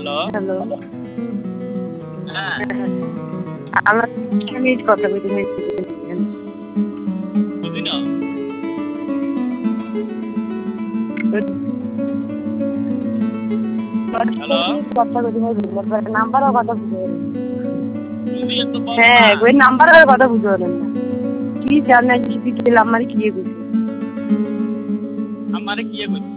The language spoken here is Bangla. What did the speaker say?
হ্যালো। হ্যাঁ, আমার আমি কথা বলতে বুঝি না। হ্যালো, নাম্বারও কথা বুঝতে পারেন তুমি এত বলো না। হ্যাঁ ওই নাম্বারের কথা বুঝতে পারেন না কি জানেন কি দিলাম মানে কি বুঝি আমারে কি কইছে?